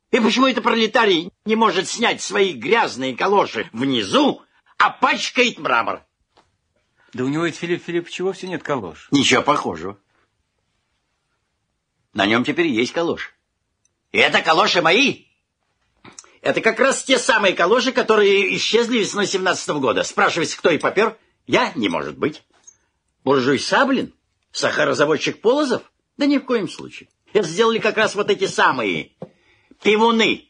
И почему это пролетарий не может снять свои грязные калоши внизу, а пачкает мрамор? Да у него ведь, Филипп Филиппович, вовсе нет калош. Ничего похожего. На нем теперь есть калоши. И это калоши мои. Это как раз те самые калоши, которые исчезли весной 17-го года. Спрашивается, кто и попер? Я? Не может быть. Буржуй Саблин? Сахарозаводчик Полозов? Да ни в коем случае. Это сделали как раз вот эти самые пивуны.